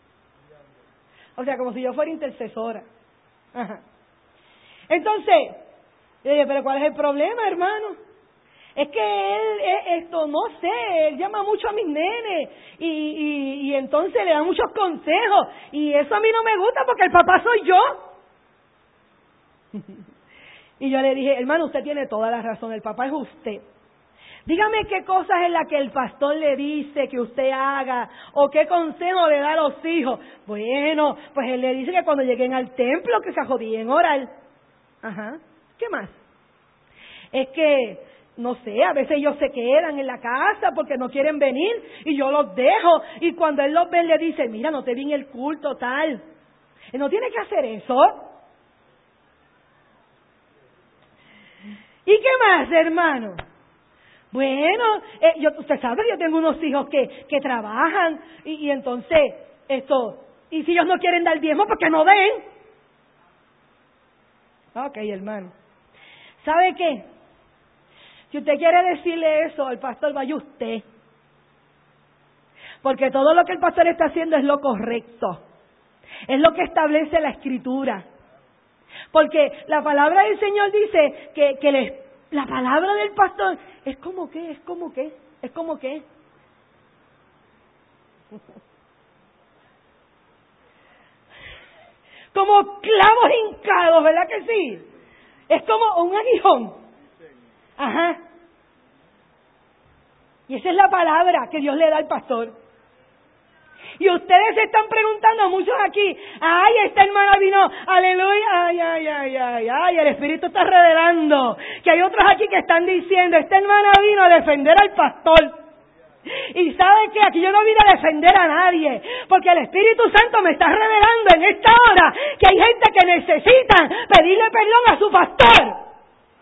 O sea, como si yo fuera intercesora. Ajá. Entonces, yo dije, pero ¿cuál es el problema, hermano? Es que él, esto, no sé, él llama mucho a mis nenes y, y, y entonces le da muchos consejos y eso a mí no me gusta porque el papá soy yo. Y yo le dije, hermano, usted tiene toda la razón, el papá es usted. Dígame qué cosas es la que el pastor le dice que usted haga o qué consejo le da a los hijos. Bueno, pues él le dice que cuando lleguen al templo que se ajodien orar. Ajá, ¿qué más? Es que, no sé, a veces ellos se quedan en la casa porque no quieren venir y yo los dejo y cuando él los ve le dice, mira, no te vi en el culto tal. Él no tiene que hacer eso. ¿Y qué más, hermano? Bueno, eh, yo, usted sabe que yo tengo unos hijos que, que trabajan y, y entonces, esto, y si ellos no quieren dar diezmo, ¿por qué no den? Ok, hermano. ¿Sabe qué? Si usted quiere decirle eso al pastor, vaya usted. Porque todo lo que el pastor está haciendo es lo correcto. Es lo que establece la Escritura. Porque la palabra del Señor dice que, que les, la palabra del pastor es como que, es como que, es como que. Como clavos hincados, ¿verdad que sí? Es como un aguijón. Ajá. Y esa es la palabra que Dios le da al pastor. Y ustedes se están preguntando, muchos aquí, ay, esta hermana vino, aleluya, ay, ay, ay, ay, ay, el Espíritu está revelando que hay otros aquí que están diciendo, esta hermana vino a defender al pastor. Y sabe que aquí yo no vine a defender a nadie, porque el Espíritu Santo me está revelando en esta hora que hay gente que necesita pedirle perdón a su pastor.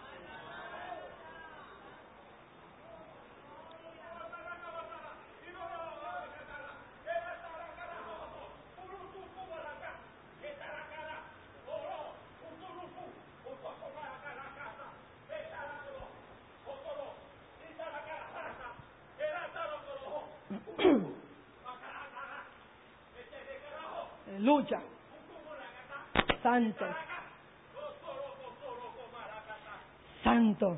Lucha. Santo. Santo.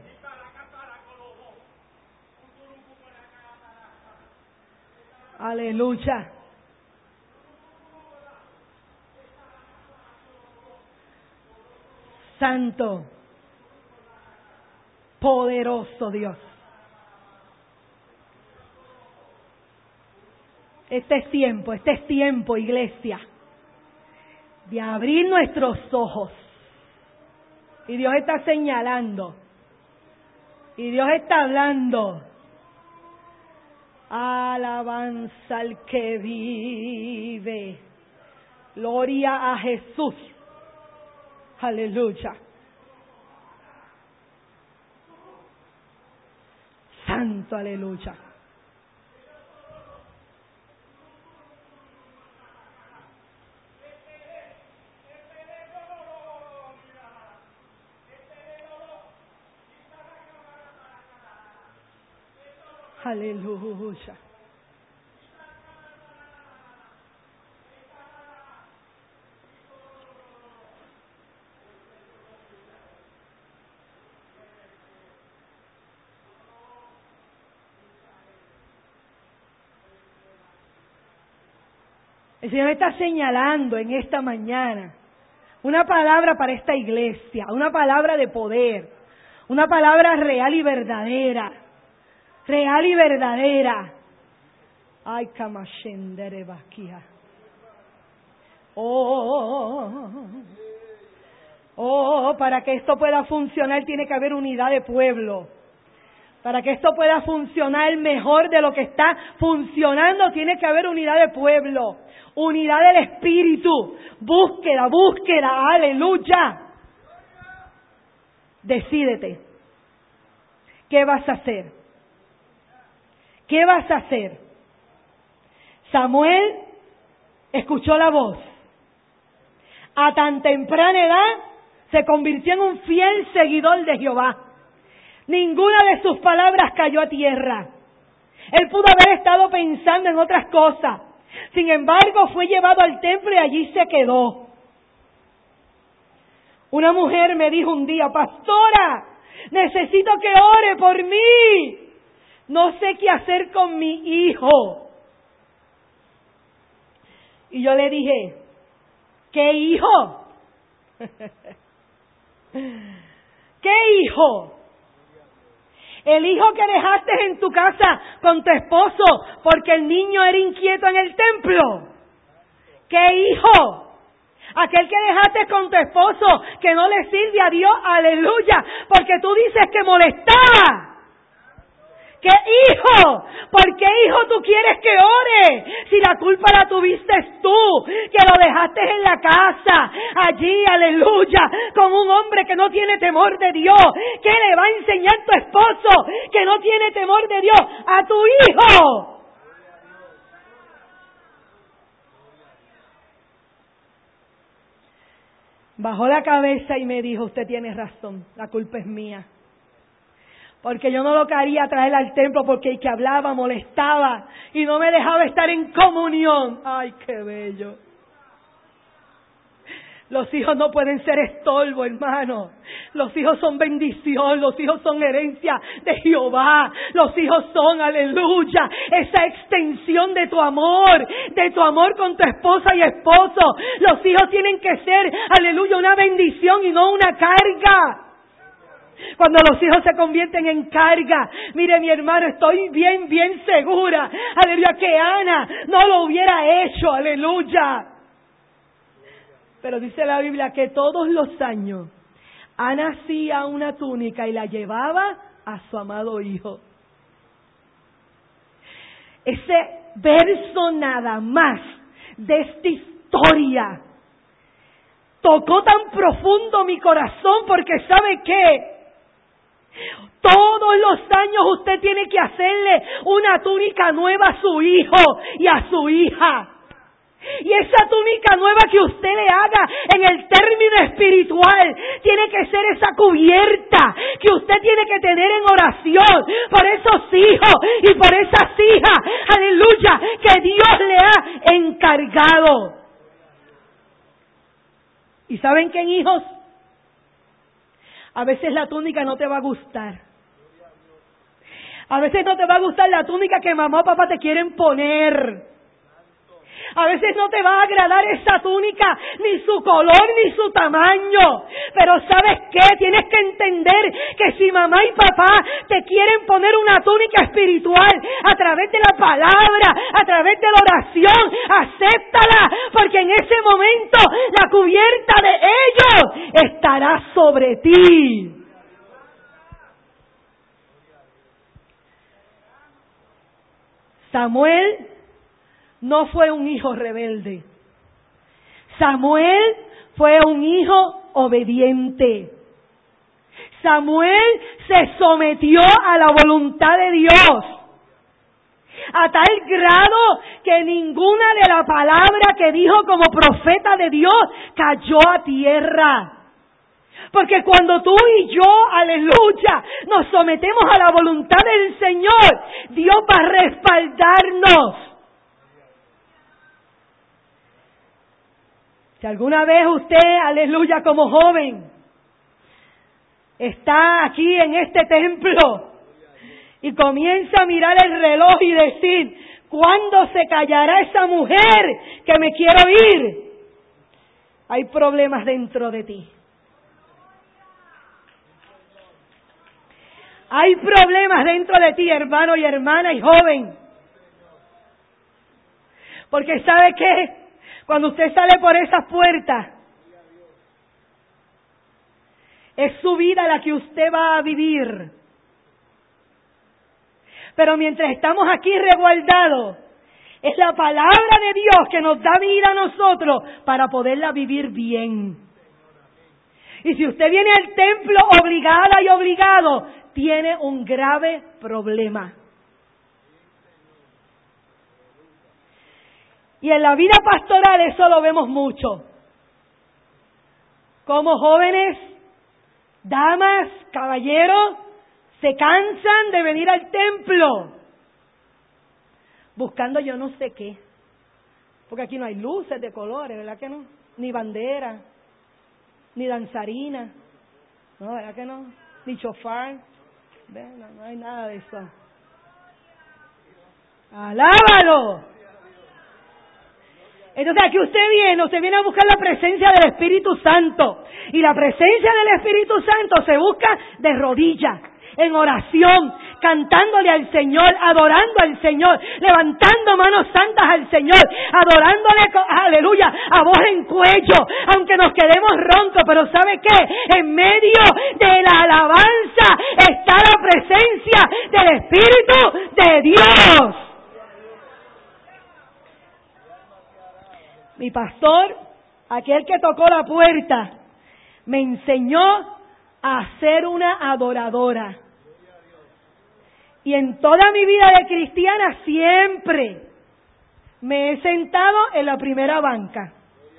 Aleluya. Santo. Poderoso Dios. Este es tiempo, este es tiempo, iglesia, de abrir nuestros ojos. Y Dios está señalando. Y Dios está hablando. Alabanza al que vive. Gloria a Jesús. Aleluya. Santo, aleluya. Aleluya. El Señor está señalando en esta mañana Una palabra para esta iglesia, una palabra de poder, una palabra real y verdadera, real y verdadera. Ay, kamashendere bakia. Oh, oh, para que esto pueda funcionar tiene que haber unidad de pueblo. Para que esto pueda funcionar mejor de lo que está funcionando, tiene que haber unidad de pueblo, unidad del espíritu, búsqueda, búsqueda, aleluya. Decídete. ¿Qué vas a hacer? ¿Qué vas a hacer? Samuel escuchó la voz. A tan temprana edad se convirtió en un fiel seguidor de Jehová. Ninguna de sus palabras cayó a tierra. Él pudo haber estado pensando en otras cosas. Sin embargo, fue llevado al templo y allí se quedó. Una mujer me dijo un día: pastora, necesito que ore por mí. No sé qué hacer con mi hijo. Y yo le dije: ¿qué hijo? ¿Qué hijo? El hijo que dejaste en tu casa con tu esposo porque el niño era inquieto en el templo. ¿Qué hijo? Aquel que dejaste con tu esposo que no le sirve a Dios, aleluya, porque tú dices que molestaba. ¿Qué hijo? ¿Por qué hijo tú quieres que ore? Si la culpa la tuviste tú, que lo dejaste en la casa, allí, aleluya, con un hombre que no tiene temor de Dios. ¿Qué le va a enseñar tu esposo que no tiene temor de Dios a tu hijo? Bajó la cabeza y me dijo: usted tiene razón, la culpa es mía. Porque yo no lo quería traer al templo porque el que hablaba molestaba y no me dejaba estar en comunión. ¡Ay, qué bello! Los hijos no pueden ser estorbo, hermano. Los hijos son bendición, los hijos son herencia de Jehová. Los hijos son, aleluya, esa extensión de tu amor, de tu amor con tu esposa y esposo. Los hijos tienen que ser, aleluya, una bendición y no una carga. Cuando los hijos se convierten en carga, mire mi hermano, estoy bien, bien segura, aleluya, que Ana no lo hubiera hecho, aleluya. Pero dice la Biblia que todos los años Ana hacía una túnica y la llevaba a su amado hijo. Ese verso nada más de esta historia tocó tan profundo mi corazón, porque ¿sabe qué? Todos los años usted tiene que hacerle una túnica nueva a su hijo y a su hija. Y esa túnica nueva que usted le haga en el término espiritual tiene que ser esa cubierta que usted tiene que tener en oración por esos hijos y por esas hijas, aleluya, que Dios le ha encargado. ¿Y saben qué, hijos? A veces la túnica no te va a gustar. A veces no te va a gustar la túnica que mamá o papá te quieren poner. A veces no te va a agradar esa túnica, ni su color, ni su tamaño. Pero ¿sabes qué? Tienes que entender que si mamá y papá te quieren poner una túnica espiritual a través de la palabra, a través de la oración, acéptala, porque en ese momento la cubierta de ellos estará sobre ti. Samuel no fue un hijo rebelde. Samuel fue un hijo obediente. Samuel se sometió a la voluntad de Dios, a tal grado que ninguna de la palabra que dijo como profeta de Dios cayó a tierra. Porque cuando tú y yo, aleluya, nos sometemos a la voluntad del Señor, Dios va a respaldarnos. Si alguna vez usted, aleluya, como joven, está aquí en este templo y comienza a mirar el reloj y decir: ¿cuándo se callará esa mujer que me quiero ir? Hay problemas dentro de ti. Hay problemas dentro de ti, hermano y hermana y joven. Porque ¿sabe qué? Cuando usted sale por esas puertas, es su vida la que usted va a vivir. Pero mientras estamos aquí resguardados, es la palabra de Dios que nos da vida a nosotros para poderla vivir bien. Y si usted viene al templo obligada y obligado, tiene un grave problema. Y en la vida pastoral eso lo vemos mucho. Como jóvenes, damas, caballeros, se cansan de venir al templo buscando yo no sé qué. Porque aquí no hay luces de colores, ¿verdad que no? Ni bandera, ni danzarina, no, ¿verdad que no? Ni chofar, no, no hay nada de eso. ¡Alábalo! Entonces aquí usted viene, usted viene a buscar la presencia del Espíritu Santo. Y la presencia del Espíritu Santo se busca de rodillas, en oración, cantándole al Señor, adorando al Señor, levantando manos santas al Señor, adorándole, aleluya, a voz en cuello, aunque nos quedemos roncos, pero ¿sabe qué? En medio de la alabanza está la presencia del Espíritu de Dios. Mi pastor, aquel que tocó la puerta, me enseñó a ser una adoradora. Y en toda mi vida de cristiana siempre me he sentado en la primera banca.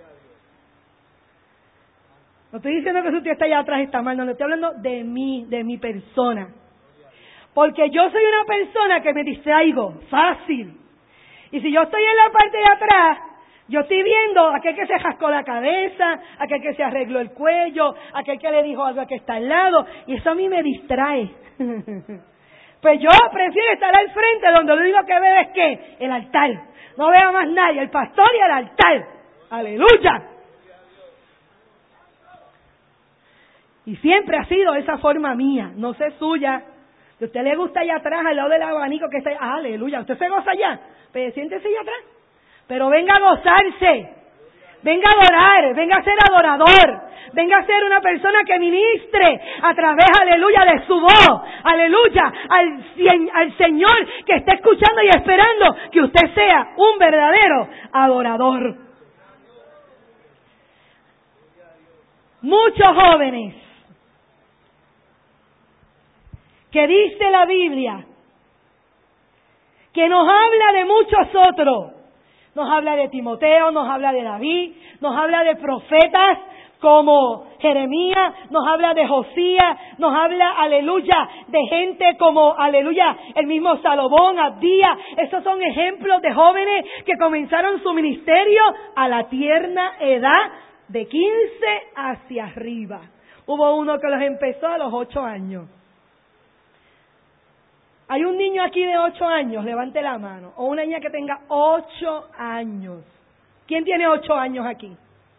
No estoy diciendo que si usted está allá atrás está mal, no, le estoy hablando de mí, de mi persona. Porque yo soy una persona que me distraigo fácil. Y si yo estoy en la parte de atrás, yo estoy viendo a aquel que se jascó la cabeza, a aquel que se arregló el cuello, a aquel que le dijo algo a que está al lado, y eso a mí me distrae. Pues yo prefiero estar al frente donde lo único que veo es que el altar. No veo más nadie, el pastor y el altar. ¡Aleluya! Y siempre ha sido esa forma mía, no sé suya. Si a usted le gusta allá atrás, al lado del abanico que está ahí, ¡aleluya! ¿Usted se goza allá? Pues siéntese allá atrás. Pero venga a gozarse, venga a adorar, venga a ser adorador, venga a ser una persona que ministre a través, aleluya, de su voz, aleluya, al, al Señor que está escuchando y esperando que usted sea un verdadero adorador. Muchos jóvenes que dice la Biblia, que nos habla de muchos otros. Nos habla de Timoteo, nos habla de David, nos habla de profetas como Jeremías, nos habla de Josías, nos habla, aleluya, de gente como, aleluya, el mismo Salomón, Abdías. Esos son ejemplos de jóvenes que comenzaron su ministerio a la tierna edad de quince hacia arriba. Hubo uno que los empezó a los ocho años. Hay un niño aquí de ocho años, levante la mano, o una niña que tenga ocho años. ¿Quién tiene ocho años aquí?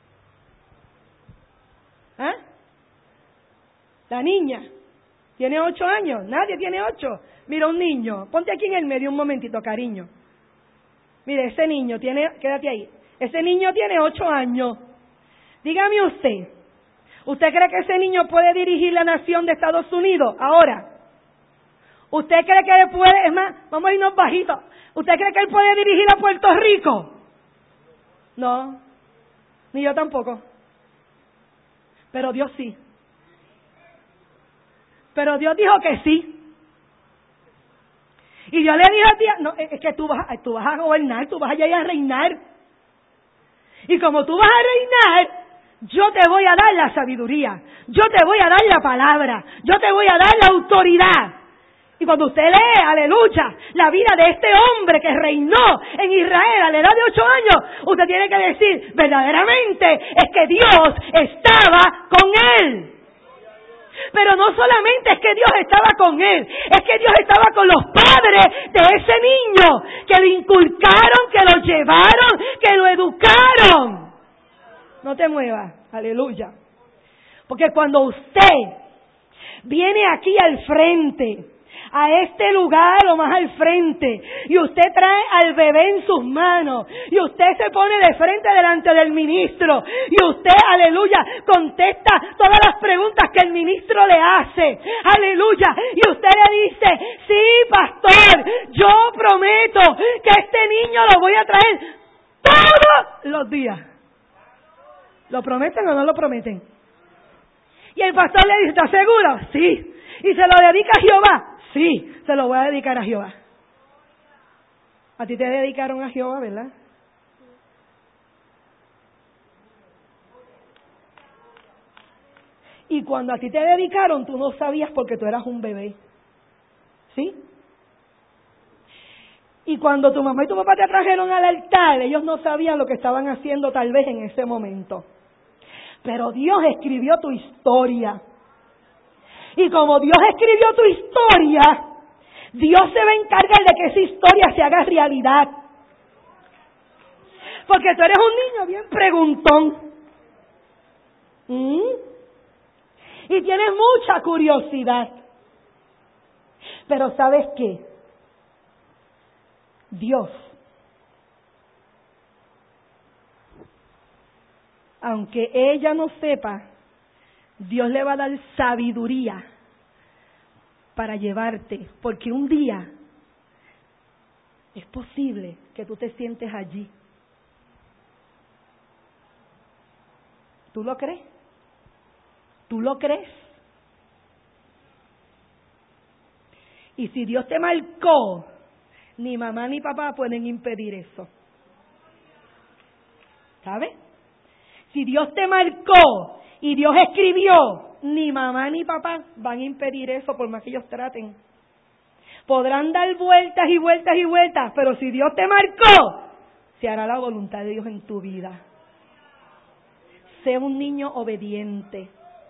¿Ah? La niña tiene ocho años, nadie tiene ocho. Mira, un niño, ponte aquí en el medio un momentito, cariño. Mire, ese niño tiene, quédate ahí, ese niño tiene ocho años. Dígame usted, ¿usted cree que ese niño puede dirigir la nación de Estados Unidos ahora? ¿Usted cree que él puede, es más, vamos a irnos bajitos, ¿usted cree que él puede dirigir a Puerto Rico? No, ni yo tampoco. Pero Dios sí. Pero Dios dijo que sí. Y Dios le dijo a ti, no, es que tú vas, tú vas a gobernar, tú vas a ir a reinar. Y como tú vas a reinar, yo te voy a dar la sabiduría, yo te voy a dar la palabra, yo te voy a dar la autoridad. Y cuando usted lee, aleluya, la vida de este hombre que reinó en Israel a la edad de ocho años, usted tiene que decir, verdaderamente es que Dios estaba con él. Pero no solamente es que Dios estaba con él, es que Dios estaba con los padres de ese niño, que lo inculcaron, que lo llevaron, que lo educaron. No no te muevas, aleluya. Porque cuando usted viene aquí al frente, a este lugar o más al frente, y usted trae al bebé en sus manos, y usted se pone de frente delante del ministro, y usted, aleluya, contesta todas las preguntas que el ministro le hace, aleluya, y usted le dice, sí, pastor, yo prometo que este niño lo voy a traer todos los días. ¿Lo prometen o no lo prometen? Y el pastor le dice, ¿estás seguro? Sí. ¿Y se lo dedica a Jehová? Sí, se lo voy a dedicar a Jehová. A ti te dedicaron a Jehová, ¿verdad? Y cuando a ti te dedicaron, tú no sabías porque tú eras un bebé. ¿Sí? Y cuando tu mamá y tu papá te trajeron al altar, ellos no sabían lo que estaban haciendo tal vez en ese momento. Pero Dios escribió tu historia. Y como Dios escribió tu historia, Dios se va a encargar de que esa historia se haga realidad. Porque tú eres un niño bien preguntón. ¿Mm? Y tienes mucha curiosidad. Pero ¿sabes qué? Dios, aunque ella no sepa, Dios le va a dar sabiduría para llevarte, porque un día es posible que tú te sientes allí. ¿Tú lo crees? ¿Tú lo crees? Y si Dios te marcó, ni mamá ni papá pueden impedir eso. ¿Sabes? Si Dios te marcó y Dios escribió, ni mamá ni papá van a impedir eso por más que ellos traten. Podrán dar vueltas y vueltas y vueltas, pero si Dios te marcó, se hará la voluntad de Dios en tu vida. Sé un niño obediente.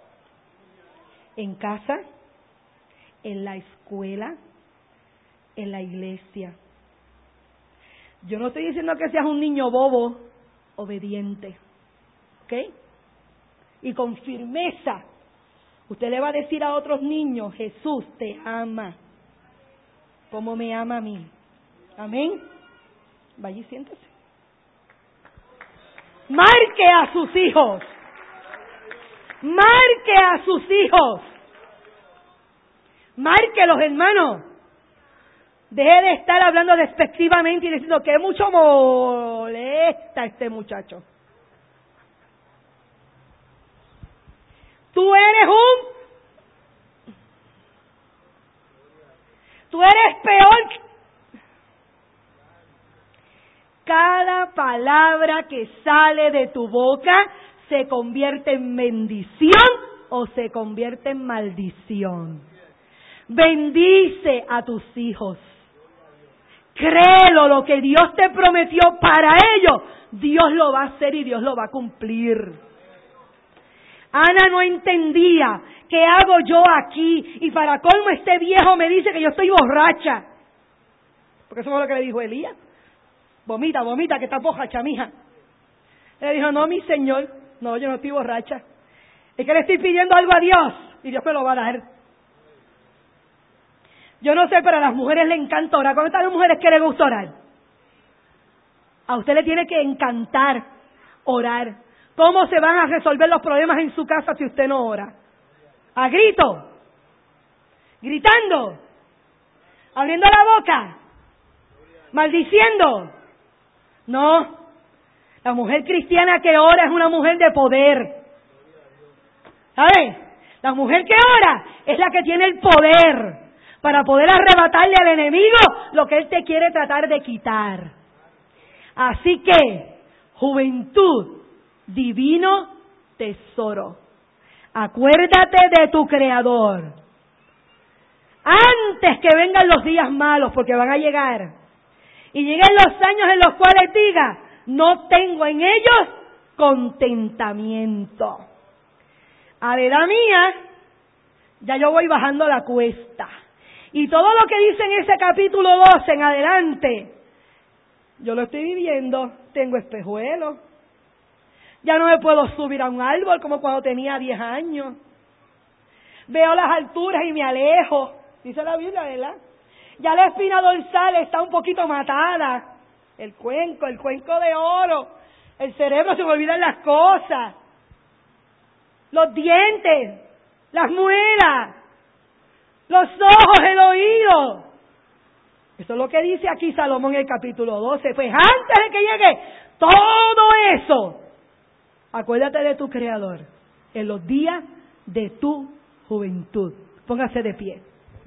En casa, en la escuela, en la iglesia. Yo no estoy diciendo que seas un niño bobo, obediente. ¿Ok? Y con firmeza, usted le va a decir a otros niños, Jesús te ama, como me ama a mí. Amén. Vaya y siéntese. Marque a sus hijos. Marque a sus hijos. Márquelos, hermanos. Deje de estar hablando despectivamente y diciendo que mucho molesta a este muchacho. Tú eres un... Tú eres peor. Cada palabra que sale de tu boca se convierte en bendición o se convierte en maldición. Bendice a tus hijos. Créelo, lo que Dios te prometió para ellos, Dios lo va a hacer y Dios lo va a cumplir. Ana no entendía, ¿qué hago yo aquí? Y para colmo este viejo me dice que yo estoy borracha. Porque eso fue lo que le dijo Elías. Vomita, vomita, que estás borracha, mija. Le dijo, no, mi señor, no, yo no estoy borracha. Es que le estoy pidiendo algo a Dios y Dios me lo va a dar. Yo no sé, pero a las mujeres les encanta orar. ¿Cómo están las mujeres que les gusta orar? A usted le tiene que encantar orar. ¿Cómo se van a resolver los problemas en su casa si usted no ora? ¿A grito? ¿Gritando? ¿Abriendo la boca? ¿Maldiciendo? No. La mujer cristiana que ora es una mujer de poder. ¿Sabe? La mujer que ora es la que tiene el poder para poder arrebatarle al enemigo lo que él te quiere tratar de quitar. Así que, juventud, divino tesoro. Acuérdate de tu Creador. Antes que vengan los días malos, porque van a llegar. Y lleguen los años en los cuales diga, no tengo en ellos contentamiento. A la edad mía, ya yo voy bajando la cuesta. Y todo lo que dice en ese capítulo doce en adelante, yo lo estoy viviendo. Tengo espejuelos, Ya no me puedo subir a un árbol como cuando tenía diez años. Veo las alturas y me alejo. Dice la Biblia, ¿verdad? Ya la espina dorsal está un poquito matada. El cuenco, el cuenco de oro. El cerebro, se me olvidan las cosas. Los dientes, las muelas, los ojos, el oído. Eso es lo que dice aquí Salomón en el capítulo doce. Pues antes de que llegue todo eso, acuérdate de tu Creador en los días de tu juventud. Póngase de pie.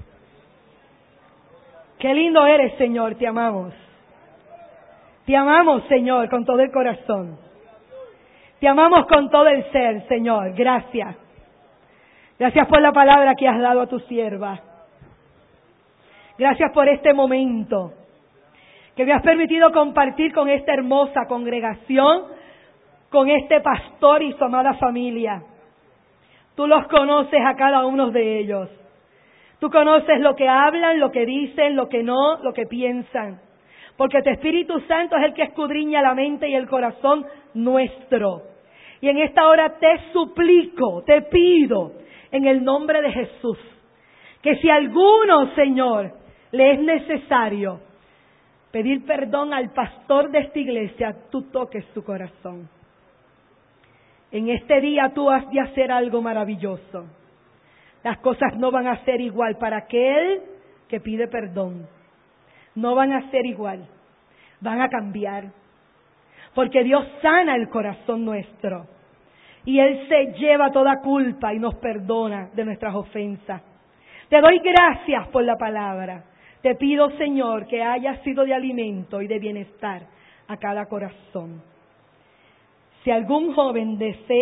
Qué lindo eres, Señor, te amamos. Te amamos, Señor, con todo el corazón. Te amamos con todo el ser, Señor. Gracias. Gracias por la palabra que has dado a tu sierva. Gracias por este momento que me has permitido compartir con esta hermosa congregación, con este pastor y su amada familia. Tú los conoces a cada uno de ellos. Tú conoces lo que hablan, lo que dicen, lo que no, lo que piensan. Porque tu Espíritu Santo es el que escudriña la mente y el corazón nuestro. Y en esta hora te suplico, te pido, en el nombre de Jesús, que si a alguno, Señor, le es necesario pedir perdón al pastor de esta iglesia, tú toques su corazón. En este día tú has de hacer algo maravilloso. Las cosas no van a ser igual para aquel que pide perdón. No van a ser igual. Van a cambiar. Porque Dios sana el corazón nuestro. Y Él se lleva toda culpa y nos perdona de nuestras ofensas. Te doy gracias por la palabra. Te pido, Señor, que haya sido de alimento y de bienestar a cada corazón. Si algún joven desea